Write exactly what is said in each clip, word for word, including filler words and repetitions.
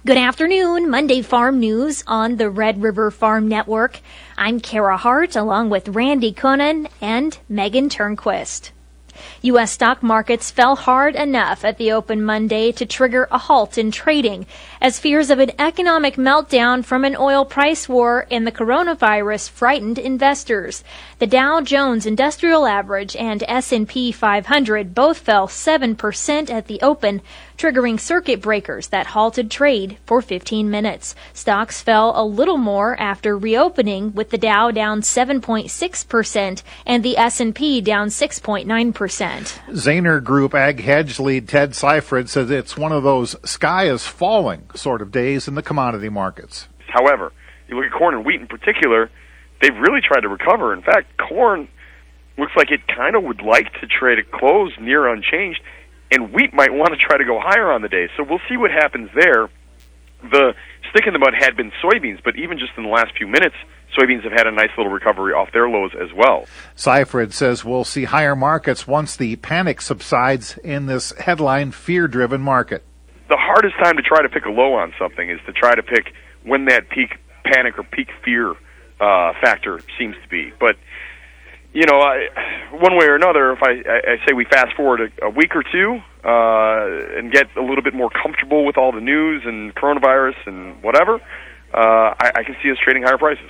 Good afternoon, Monday Farm News on the Red River Farm Network. I'm Kara Hart along with Randy Koenen and Megan Turnquist. U S stock markets fell hard enough at the open Monday to trigger a halt in trading as fears of an economic meltdown from an oil price war and the coronavirus frightened investors. The Dow Jones Industrial Average and S and P five hundred both fell seven percent at the open, triggering circuit breakers that halted trade for fifteen minutes. Stocks fell a little more after reopening, with the Dow down seven point six percent and the S and P down six point nine percent. Zaner Group Ag Hedge lead Ted Seifert says it's one of those sky is falling sort of days in the commodity markets. However, you look at corn and wheat in particular, they've really tried to recover. In fact, corn looks like it kind of would like to trade at close near unchanged, and wheat might want to try to go higher on the day. So we'll see what happens there. The stick in the mud had been soybeans, but even just in the last few minutes, soybeans have had a nice little recovery off their lows as well. Seifert says we'll see higher markets once the panic subsides in this headline fear-driven market. The hardest time to try to pick a low on something is to try to pick when that peak panic or peak fear uh, factor seems to be. But, you know, I, one way or another, if I, I say we fast forward a, a week or two uh, and get a little bit more comfortable with all the news and coronavirus and whatever, uh, I, I can see us trading higher prices.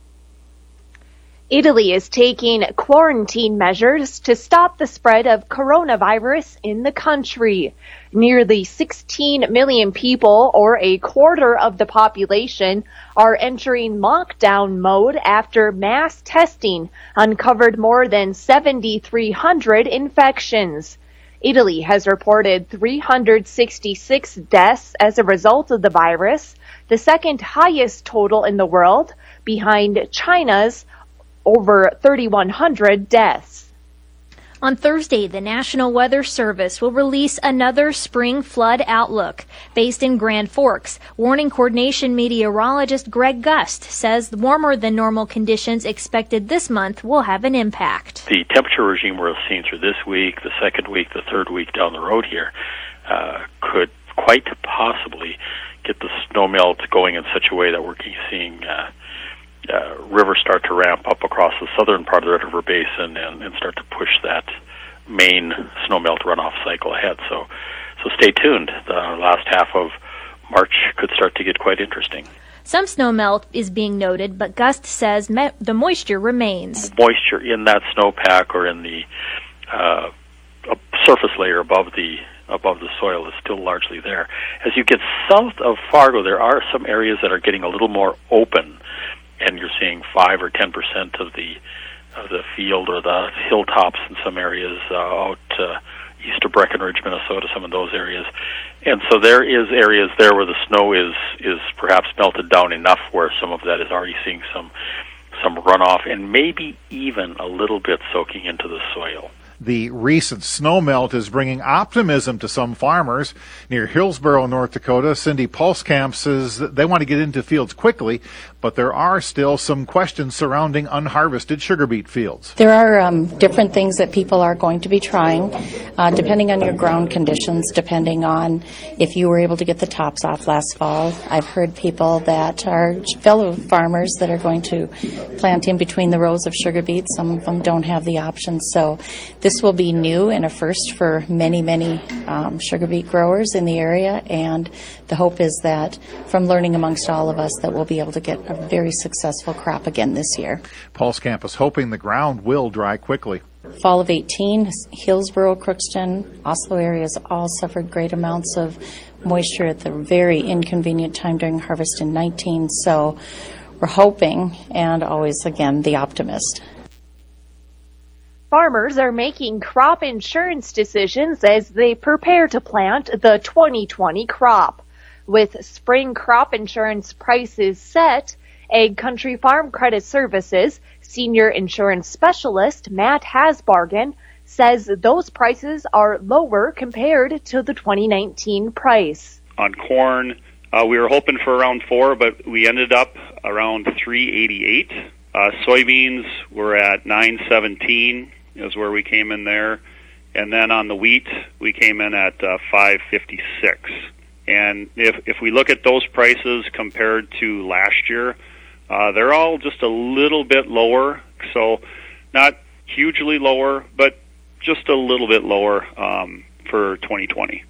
Italy is taking quarantine measures to stop the spread of coronavirus in the country. Nearly sixteen million people, or a quarter of the population, are entering lockdown mode after mass testing uncovered more than seven thousand three hundred infections. Italy has reported three hundred sixty-six deaths as a result of the virus, the second highest total in the world, behind China's over three thousand one hundred deaths. On Thursday, the National Weather Service will release another spring flood outlook based in Grand Forks. Warning coordination meteorologist Greg Gust says warmer than normal conditions expected this month will have an impact. The temperature regime we're seeing through this week, the second week, the third week down the road here, uh, could quite possibly get the snow melt going in such a way that we're seeing uh, Uh, rivers start to ramp up across the southern part of the Red River Basin and, and start to push that main snowmelt runoff cycle ahead. So, so stay tuned. The last half of March could start to get quite interesting. Some snowmelt is being noted, but Gust says me- the moisture remains. Moisture in that snowpack or in the uh, surface layer above the above the soil is still largely there. As you get south of Fargo, there are some areas that are getting a little more open, and you're seeing five or ten percent of the of the field or the hilltops in some areas uh, out uh, east of Breckenridge, Minnesota, some of those areas. And so there is areas there where the snow is is perhaps melted down enough where some of that is already seeing some some runoff and maybe even a little bit soaking into the soil. The recent snowmelt is bringing optimism to some farmers. Near Hillsboro, North Dakota, Cindy Pulskamp says that they want to get into fields quickly, but there are still some questions surrounding unharvested sugar beet fields. There are um, different things that people are going to be trying, uh, depending on your ground conditions, depending on if you were able to get the tops off last fall. I've heard people that are fellow farmers that are going to plant in between the rows of sugar beets. Some of them don't have the option, so this This will be new and a first for many, many um, sugar beet growers in the area, and the hope is that from learning amongst all of us that we'll be able to get a very successful crop again this year. Pulskamp is hoping the ground will dry quickly. Fall of eighteen, Hillsboro, Crookston, Oslo areas all suffered great amounts of moisture at the very inconvenient time during harvest in nineteen, so we're hoping, and always, again, the optimist. Farmers are making crop insurance decisions as they prepare to plant the twenty twenty crop. With spring crop insurance prices set, Ag Country Farm Credit Services Senior Insurance Specialist Matt Hasbargen says those prices are lower compared to the twenty nineteen price. On corn, uh, we were hoping for around four, but we ended up around three eighty-eight. Uh, soybeans were at nine seventeen. Is where we came in there. And then on the wheat, we came in at uh, five fifty-six. And if if we look at those prices compared to last year, uh, they're all just a little bit lower. So not hugely lower, but just a little bit lower um, for twenty twenty.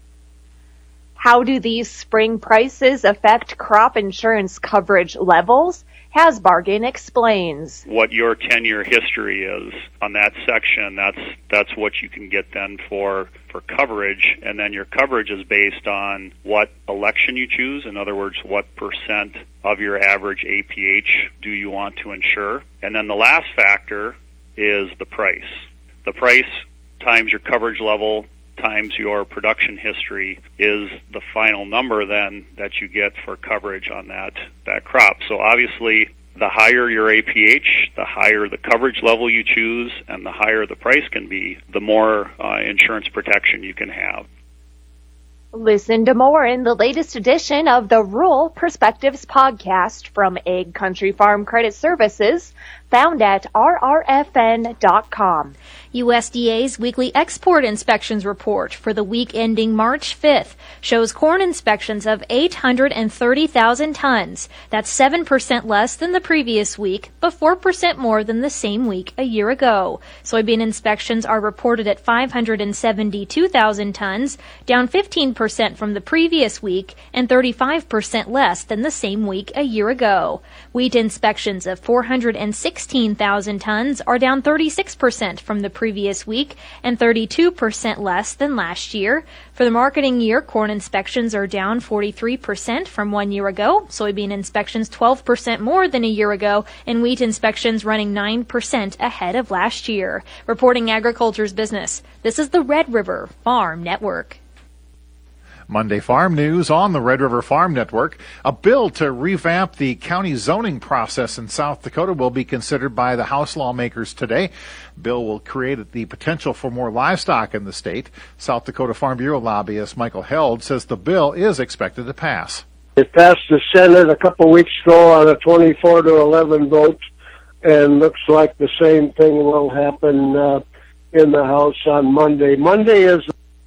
How do these spring prices affect crop insurance coverage levels? Hasbargen explains. What your ten-year history is on that section, that's that's what you can get then for, for coverage, and then your coverage is based on what election you choose. In other words, what percent of your average A P H do you want to insure? And then the last factor is the price. The price times your coverage level times your production history is the final number then that you get for coverage on that, that crop. So obviously, the higher your A P H, the higher the coverage level you choose, and the higher the price can be, the more uh, insurance protection you can have. Listen to more in the latest edition of the Rural Perspectives podcast from Ag Country Farm Credit Services, found at R R F N dot com. U S D A's weekly export inspections report for the week ending March fifth shows corn inspections of eight hundred thirty thousand tons. That's seven percent less than the previous week, but four percent more than the same week a year ago. Soybean inspections are reported at five hundred seventy-two thousand tons, down fifteen percent from the previous week and thirty-five percent less than the same week a year ago. Wheat inspections of four hundred sixteen thousand tons are down thirty-six percent from the previous week and thirty-two percent less than last year. For the marketing year, corn inspections are down forty-three percent from one year ago, soybean inspections twelve percent more than a year ago, and wheat inspections running nine percent ahead of last year. Reporting Agriculture's Business, this is the Red River Farm Network. Monday Farm News on the Red River Farm Network. A bill to revamp the county zoning process in South Dakota will be considered by the House lawmakers today. The bill will create the potential for more livestock in the state. South Dakota Farm Bureau lobbyist Michael Held says the bill is expected to pass. It passed the Senate a couple weeks ago on a twenty-four to eleven vote, and looks like the same thing will happen uh, in the House on Monday. Monday is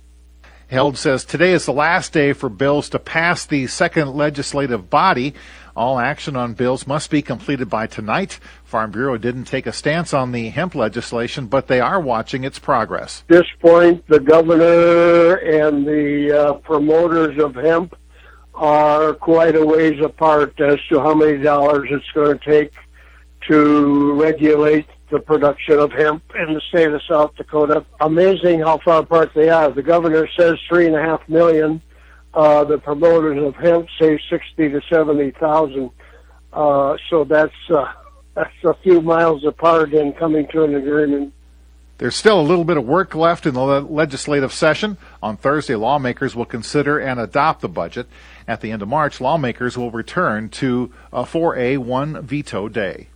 Held says today is the last day for bills to pass the second legislative body. All action on bills must be completed by tonight. Farm Bureau didn't take a stance on the hemp legislation, but they are watching its progress. At this point, the governor and the uh, promoters of hemp are quite a ways apart as to how many dollars it's going to take to regulate the production of hemp in the state of South Dakota. Amazing how far apart they are. The governor says three and a half million. Uh, the promoters of hemp say sixty to seventy thousand. Uh, so that's uh, that's a few miles apart in coming to an agreement. There's still a little bit of work left in the le- legislative session. On Thursday, lawmakers will consider and adopt the budget. At the end of March, lawmakers will return to a four A one veto day.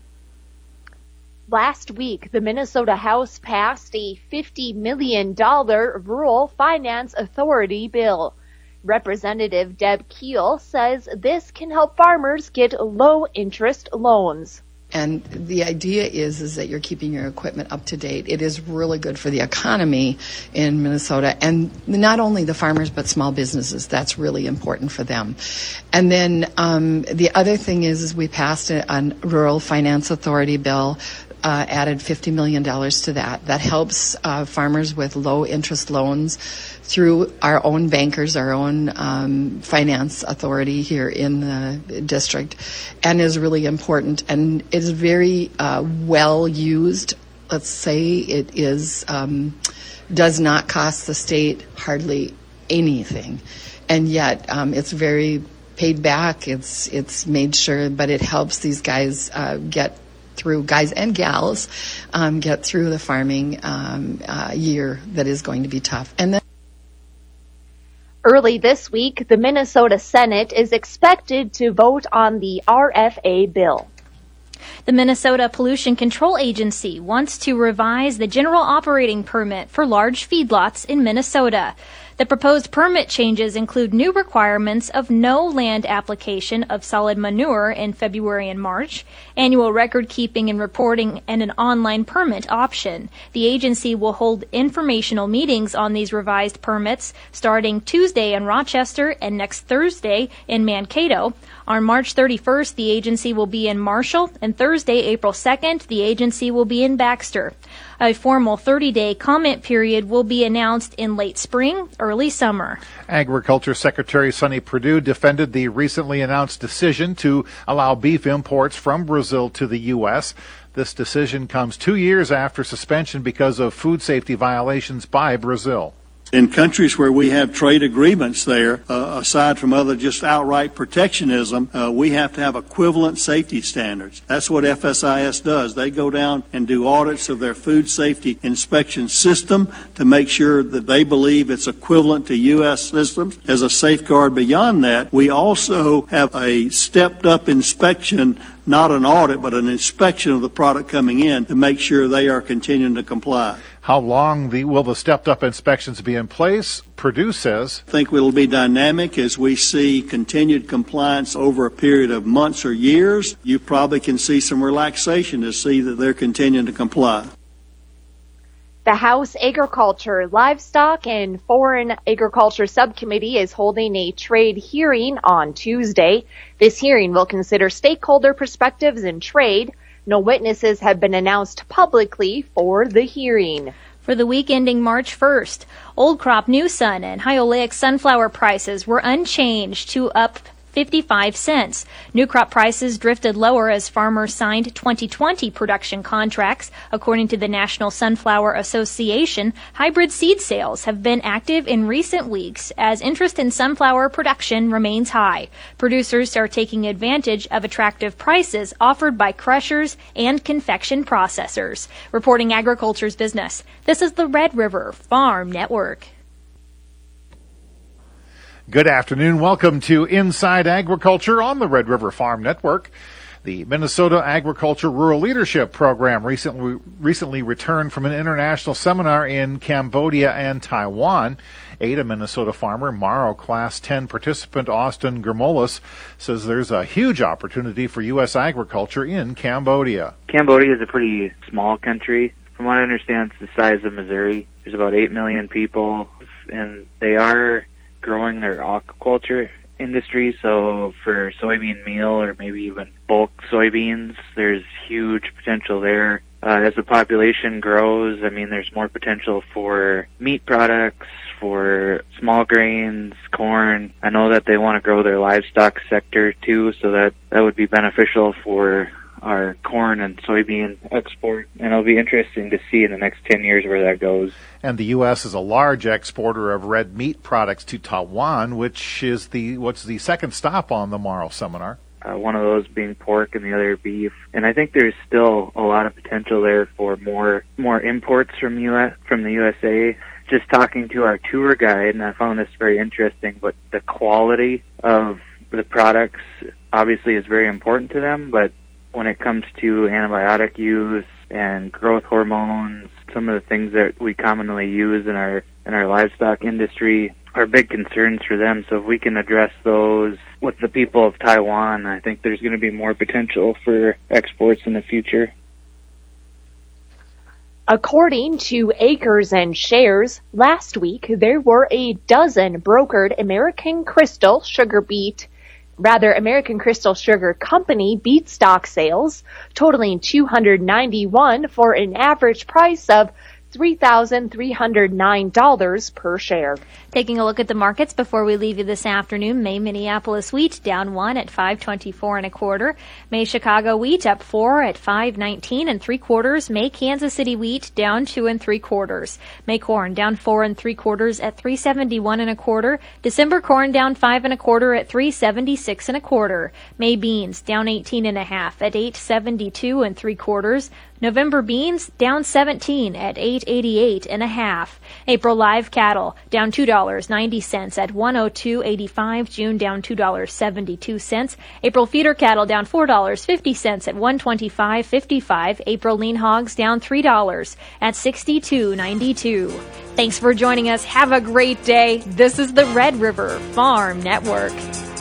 Last week, the Minnesota House passed a fifty million dollars Rural Finance Authority bill. Representative Deb Keel says this can help farmers get low-interest loans. And the idea is, is that you're keeping your equipment up to date. It is really good for the economy in Minnesota, and not only the farmers, but small businesses. That's really important for them. And then um, the other thing is, is we passed a, a Rural Finance Authority bill, uh, added fifty million dollars to that. That helps uh, farmers with low-interest loans through our own bankers, our own um, finance authority here in the district, and is really important and is very uh, well used. Let's say it is um, does not cost the state hardly anything, and yet um, it's very paid back. It's it's made sure, but it helps these guys uh, get through, guys and gals, um, get through the farming um, uh, year that is going to be tough. And then early this week, the Minnesota Senate is expected to vote on the R F A bill. The Minnesota Pollution Control Agency wants to revise the general operating permit for large feedlots in Minnesota. The proposed permit changes include new requirements of no land application of solid manure in February and March, annual record keeping and reporting, and an online permit option. The agency will hold informational meetings on these revised permits starting Tuesday in Rochester and next Thursday in Mankato. On March thirty-first, the agency will be in Marshall, and Thursday, April second, the agency will be in Baxter. A formal thirty-day comment period will be announced in late spring, early summer. Agriculture Secretary Sonny Perdue defended the recently announced decision to allow beef imports from Brazil to the U S. This decision comes two years after suspension because of food safety violations by Brazil. In countries where we have trade agreements there, uh, aside from other just outright protectionism, uh, we have to have equivalent safety standards. That's what F S I S does. They go down and do audits of their food safety inspection system to make sure that they believe it's equivalent to U S systems. As a safeguard beyond that, we also have a stepped-up inspection, not an audit, but an inspection of the product coming in to make sure they are continuing to comply. How long the, will the stepped-up inspections be in place? Perdue says, I think it'll be dynamic as we see continued compliance over a period of months or years. You probably can see some relaxation to see that they're continuing to comply. The House Agriculture, Livestock, and Foreign Agriculture Subcommittee is holding a trade hearing on Tuesday. This hearing will consider stakeholder perspectives in trade. No witnesses have been announced publicly for the hearing. For the week ending March first, old crop new sun and high oleic sunflower prices were unchanged to up fifty-five cents. New crop prices drifted lower as farmers signed twenty twenty production contracts. According to the National Sunflower Association, hybrid seed sales have been active in recent weeks as interest in sunflower production remains high. Producers are taking advantage of attractive prices offered by crushers and confection processors. Reporting Agriculture's Business, this is the Red River Farm Network. Good afternoon. Welcome to Inside Agriculture on the Red River Farm Network. The Minnesota Agriculture Rural Leadership Program recently recently returned from an international seminar in Cambodia and Taiwan. Ada, Minnesota farmer, Morrow Class ten participant Austin Germolis says there's a huge opportunity for U S agriculture in Cambodia. Cambodia is a pretty small country. From what I understand, it's the size of Missouri. There's about eight million people, and they are growing their aquaculture industry, so for soybean meal or maybe even bulk soybeans, there's huge potential there. Uh, as the population grows, I mean, there's more potential for meat products, for small grains, corn. I know that they want to grow their livestock sector too, so that, that would be beneficial for our corn and soybean export, and it'll be interesting to see in the next ten years where that goes. And the U S is a large exporter of red meat products to Taiwan, which is the what's the second stop on the Morrow seminar. Uh, one of those being pork and the other beef. And I think there's still a lot of potential there for more more imports from U S from the U S A. Just talking to our tour guide, and I found this very interesting, but the quality of the products obviously is very important to them, but when it comes to antibiotic use and growth hormones, some of the things that we commonly use in our in our livestock industry are big concerns for them. So if we can address those with the people of Taiwan, I think there's going to be more potential for exports in the future. According to Acres and Shares, last week there were a dozen brokered American Crystal sugar beet Rather, American Crystal Sugar Company beet stock sales totaling two hundred ninety-one for an average price of three thousand three hundred nine dollars per share. Taking a look at the markets before we leave you this afternoon. May Minneapolis wheat down one at five twenty-four and a quarter. May Chicago wheat up four at five nineteen and three quarters. May Kansas City wheat down two and three quarters. May corn down four and three quarters at three seventy-one and a quarter. December corn down five and a quarter at three seventy-six and a quarter. May beans down eighteen and a half at eight seventy-two and three quarters. November beans down seventeen at eight eight eighty-eight and a half. April live cattle down two dollars and ninety cents at one oh two eighty-five. June down two dollars and seventy-two cents. April feeder cattle down four dollars and fifty cents at one twenty-five fifty-five. April lean hogs down three dollars at sixty-two ninety-two. Thanks for joining us. Have a great day. This is the Red River Farm Network.